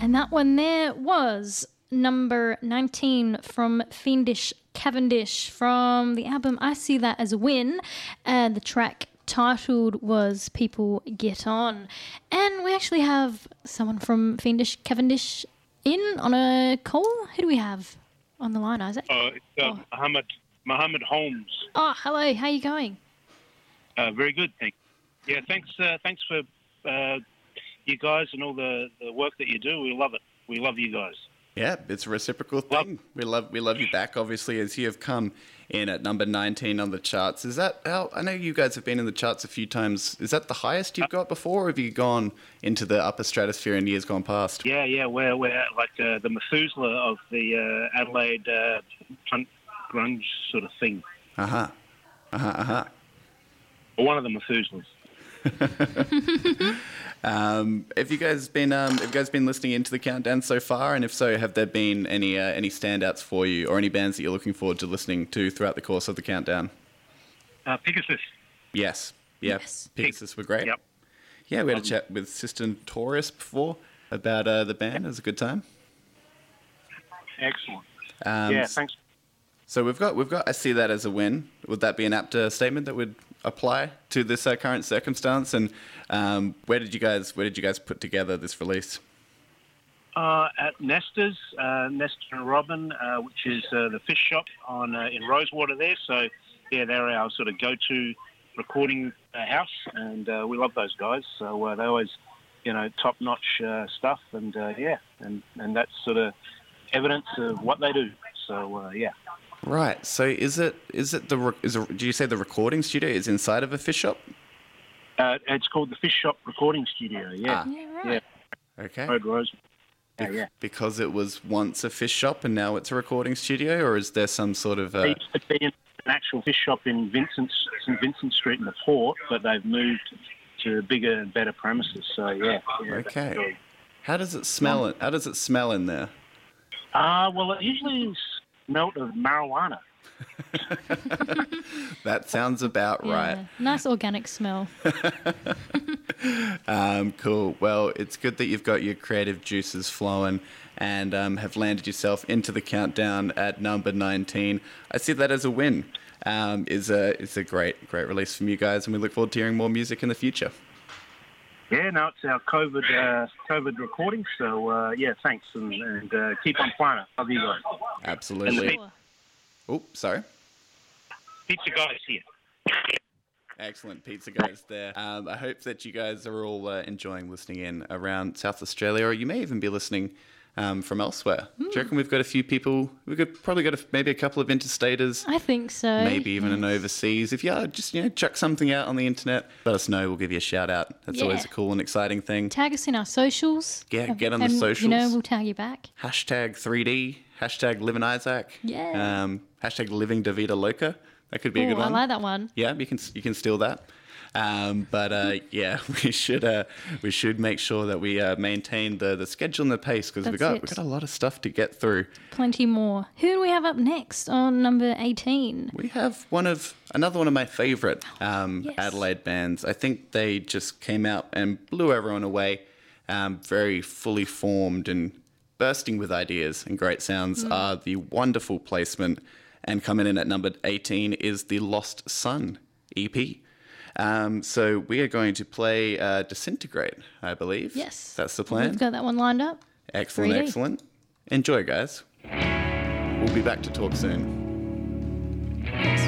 And that one there was number 19 from Fiendish Cavendish from the album I See That As a Win. And the track titled was People Get On. And we actually have someone from Fiendish Cavendish in on a call. Who do we have on the line, Isaac? It's Mohammed Holmes. Oh, hello. How are you going? Very good, thank you. Yeah, thanks for you guys and all the work that you do. We love it. We love you guys. Yeah, it's a reciprocal thing. We love you back, obviously, as you have come in at number 19 on the charts. Is that how? I know you guys have been in the charts a few times. Is that the highest you've got before, or have you gone into the upper stratosphere in years gone past? Yeah. We're like the Methuselah of the Adelaide punk grunge sort of thing. Or one of the Methuselahs. Have you guys been listening into the countdown so far? And if so, have there been any standouts for you, or any bands that you're looking forward to listening to throughout the course of the countdown? Pegasus. Yes. Pegasus were great. Yep. Yeah, we had a chat with Sister Taurus before about the band. It was a good time. Excellent. Yeah, thanks. So we've got I See That As a Win. Would that be an apt statement that would apply to this current circumstance? And where did you guys put together this release? At Nestor's, Nestor and Robin, which is the fish shop in Rosewater there. So yeah, they're our sort of go-to recording house, and we love those guys. So they always, top-notch stuff, and and that's sort of evidence of what they do. So yeah. Right. So do you say the recording studio is inside of a fish shop? It's called the Fish Shop Recording Studio. Yeah. Yeah, right. Yeah. Okay. Road Rose. Yeah. Because it was once a fish shop and now it's a recording studio, or is there some sort of? It used to be an actual fish shop in St Vincent Street in the Port, but they've moved to bigger and better premises. So yeah. Okay. How does it smell? How does it smell in there? Well, it usually smelt of marijuana. That sounds about right. Nice organic smell. Cool. Well, it's good that you've got your creative juices flowing and have landed yourself into the countdown at number 19. I see that as a win. It's a great release from you guys, and we look forward to hearing more music in the future. Yeah, no, it's our COVID recording. So yeah, thanks, and keep on flying it. Love you guys. Absolutely. Oh, sorry. Pizza guys here. Excellent, Pizza Guys there. I hope that you guys are all enjoying listening in around South Australia, or you may even be listening from elsewhere. Do you reckon we've got a few people? We've probably got maybe a couple of interstaters. I think so. Maybe even an overseas. If you are, just chuck something out on the internet, let us know. We'll give you a shout out. That's always a cool and exciting thing. Tag us in our socials. Yeah, get on the socials. We'll tag you back. Hashtag 3D. Hashtag Living Isaac. Yeah. Hashtag Living Davida Loca. That could be a good one. I like that one. Yeah, you can steal that. Yeah, we should make sure that we maintain the schedule and the pace, because we've got a lot of stuff to get through. Plenty more. Who do we have up next on number 18? We have another one of my favourite Adelaide bands. I think they just came out and blew everyone away. Very fully formed and bursting with ideas and great sounds are the Wonderful Placement. And coming in at number 18 is the Lost Sun EP. So we are going to play Disintegrate, I believe. Yes. That's the plan. We've got that one lined up. Excellent, 3D. excellent. Enjoy, guys. We'll be back to talk soon. Thanks.